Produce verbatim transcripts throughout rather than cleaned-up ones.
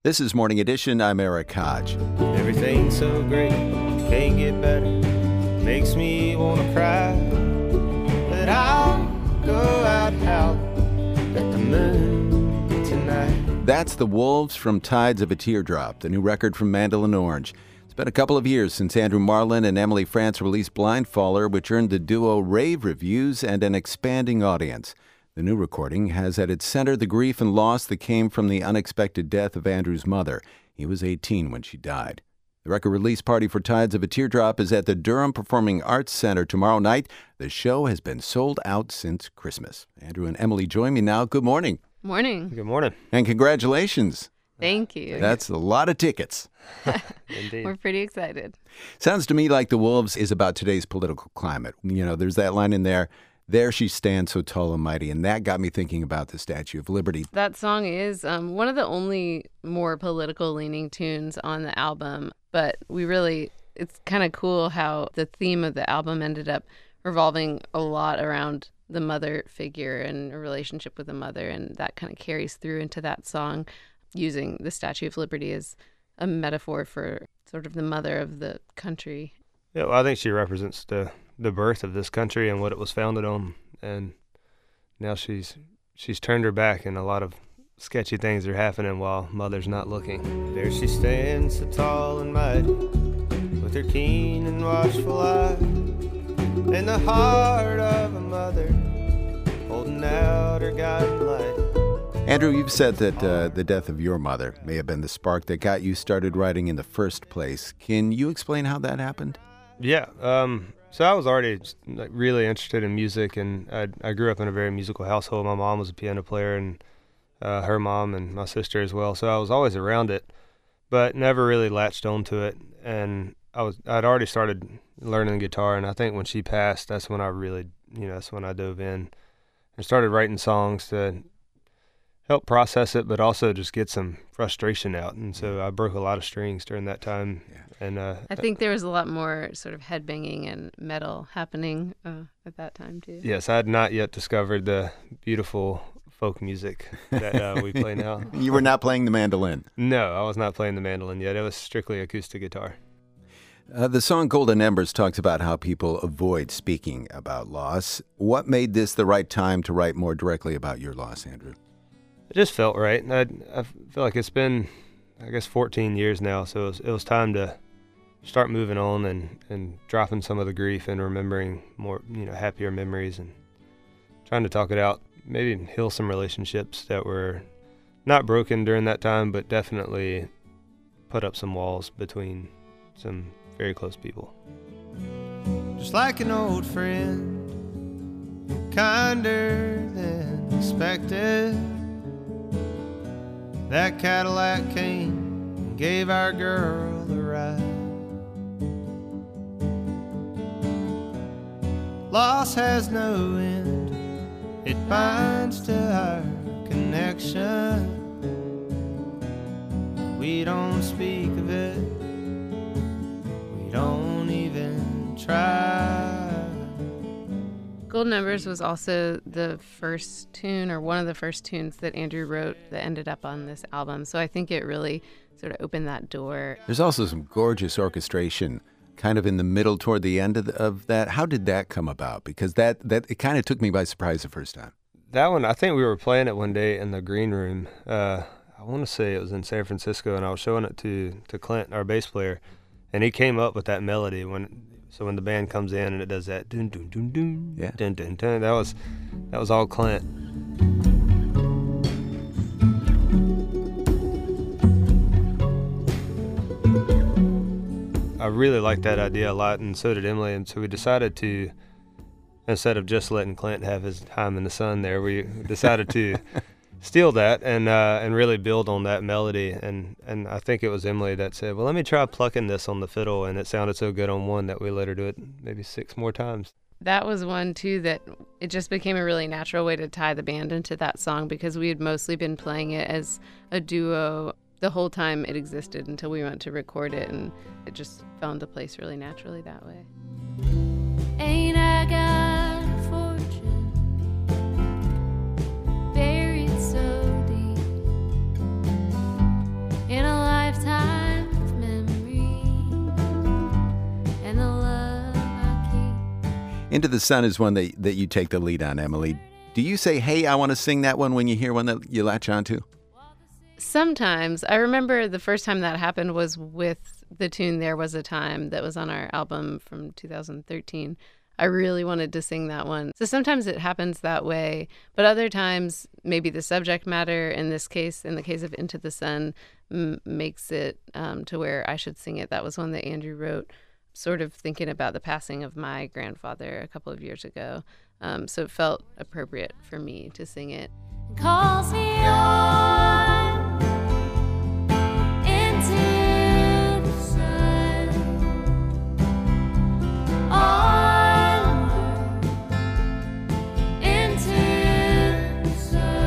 This is Morning Edition. I'm Eric Hodge. Everything's so great, can't get better. Makes me want to cry. But I'll go out and howl at the moon tonight. That's The Wolves from Tides of a Teardrop, the new record from Mandolin Orange. It's been a couple of years since Andrew Marlin and Emily France released Blindfaller, which earned the duo rave reviews and an expanding audience. The new recording has at its center the grief and loss that came from the unexpected death of Andrew's mother. He was eighteen when she died. The record release party for Tides of a Teardrop is at the Durham Performing Arts Center tomorrow night. The show has been sold out since Christmas. Andrew and Emily join me now. Good morning. Morning. Good morning. And congratulations. Thank you. That's a lot of tickets. Indeed. We're pretty excited. Sounds to me like The Wolves is about today's political climate. You know, there's that line in there, "There she stands so tall and mighty," and that got me thinking about the Statue of Liberty. That song is um, one of the only more political leaning tunes on the album, but we really, it's kind of cool how the theme of the album ended up revolving a lot around the mother figure and a relationship with the mother, and that kind of carries through into that song, using the Statue of Liberty as a metaphor for sort of the mother of the country. Yeah, well, I think she represents the the birth of this country and what it was founded on, and now she's she's turned her back, and a lot of sketchy things are happening while mother's not looking. There she stands, so tall and mighty, with her keen and watchful eye, and the heart of a mother holding out her guiding light. Andrew, you've said that uh, the death of your mother may have been the spark that got you started writing in the first place. Can you explain how that happened? Yeah, um, so I was already like, really interested in music, and I, I grew up in a very musical household. My mom was a piano player, and uh, her mom and my sister as well, so I was always around it, but never really latched onto it. And I was I'd already started learning guitar, and I think when she passed, that's when I really, you know, that's when I dove in and started writing songs to help process it, but also just get some frustration out. And so I broke a lot of strings during that time. Yeah. And uh, I think there was a lot more sort of headbanging and metal happening uh, at that time, too. Yes, I had not yet discovered the beautiful folk music that uh, we play now. You were not playing the mandolin. No, I was not playing the mandolin yet. It was strictly acoustic guitar. Uh, the song Golden Embers talks about how people avoid speaking about loss. What made this the right time to write more directly about your loss, Andrew? It just felt right. I, I feel like it's been, I guess, fourteen years now, so it was, it was time to start moving on and, and dropping some of the grief and remembering more, you know, happier memories and trying to talk it out, maybe heal some relationships that were not broken during that time, but definitely put up some walls between some very close people. Just like an old friend, kinder than expected. That Cadillac came and gave our girl a ride. Loss has no end, it binds to our connection. We don't speak of it, we don't even try. Golden Embers was also the first tune, or one of the first tunes that Andrew wrote that ended up on this album. So I think it really sort of opened that door. There's also some gorgeous orchestration kind of in the middle toward the end of, the, of that. How did that come about? Because that, that it kind of took me by surprise the first time. That one, I think we were playing it one day in the green room. Uh, I want to say it was in San Francisco, and I was showing it to, to Clint, our bass player, and he came up with that melody when... So when the band comes in and it does that dun dun dun dun, yeah. dun dun dun, that was that was all Clint. I really liked that idea a lot, and so did Emily. And so we decided to, instead of just letting Clint have his time in the sun there, we decided to steal that and uh, and really build on that melody. And, and I think it was Emily that said, well, let me try plucking this on the fiddle. And it sounded so good on one that we let her do it maybe six more times. That was one, too, that it just became a really natural way to tie the band into that song, because we had mostly been playing it as a duo the whole time it existed until we went to record it. And it just fell into place really naturally that way. Ain't I got a fortune buried so deep in Into the Sun is one that, that you take the lead on, Emily. Do you say, hey, I want to sing that one when you hear one that you latch onto? Sometimes. I remember the first time that happened was with the tune There Was a Time that was on our album from two thousand thirteen. I really wanted to sing that one. So sometimes it happens that way, but other times maybe the subject matter, in this case, in the case of Into the Sun, m- makes it um, to where I should sing it. That was one that Andrew wrote, sort of thinking about the passing of my grandfather a couple of years ago. Um, so it felt appropriate for me to sing it. Calls me on into the sun. On into the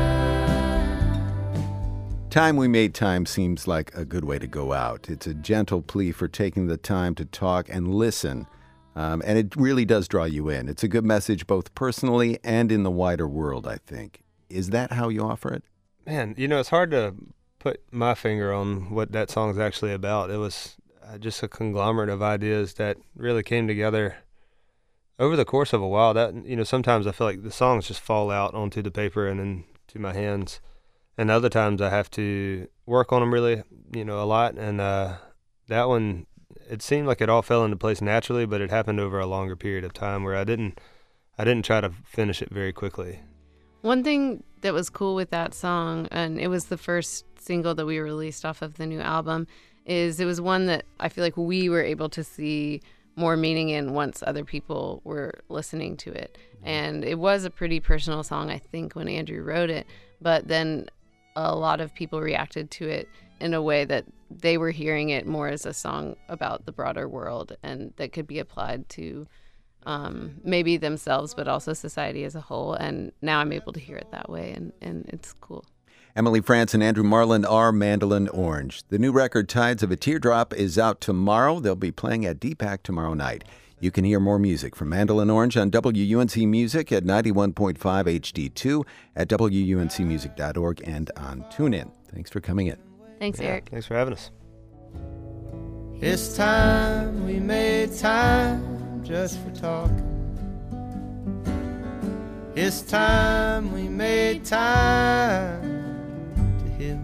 sun. Time We Made Time seems like a good way to go out. It's a gentle plea for taking the time to talk and listen. Um, and it really does draw you in. It's a good message both personally and in the wider world, I think. Is that how you offer it? Man, you know, it's hard to put my finger on what that song's actually about. It was uh, just a conglomerate of ideas that really came together over the course of a while. That, you know, sometimes I feel like the songs just fall out onto the paper and into my hands. And other times I have to work on them really, you know, a lot. And uh, that one, it seemed like it all fell into place naturally, but it happened over a longer period of time where I didn't, I didn't try to finish it very quickly. One thing that was cool with that song, and it was the first single that we released off of the new album, is it was one that I feel like we were able to see more meaning in once other people were listening to it. And it was a pretty personal song, I think, when Andrew wrote it, but then a lot of people reacted to it in a way that they were hearing it more as a song about the broader world and that could be applied to um, maybe themselves, but also society as a whole. And now I'm able to hear it that way, and, and it's cool. Emily France and Andrew Marlin are Mandolin Orange. The new record, Tides of a Teardrop, is out tomorrow. They'll be playing at D PAC tomorrow night. You can hear more music from Mandolin Orange on W U N C Music at ninety-one point five H D two, at W U N C music dot org, and on TuneIn. Thanks for coming in. Thanks, Yeah, Eric. Thanks for having us. It's time we made time just for talking. It's time we made time to heal.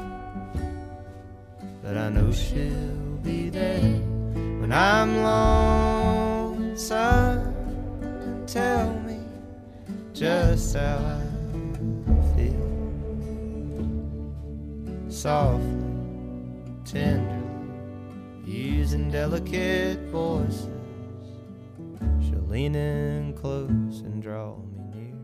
But I know she'll be there when I'm lonesome and tell me just how I feel. Softly, tenderly, using delicate voices, she'll lean in close and draw me near.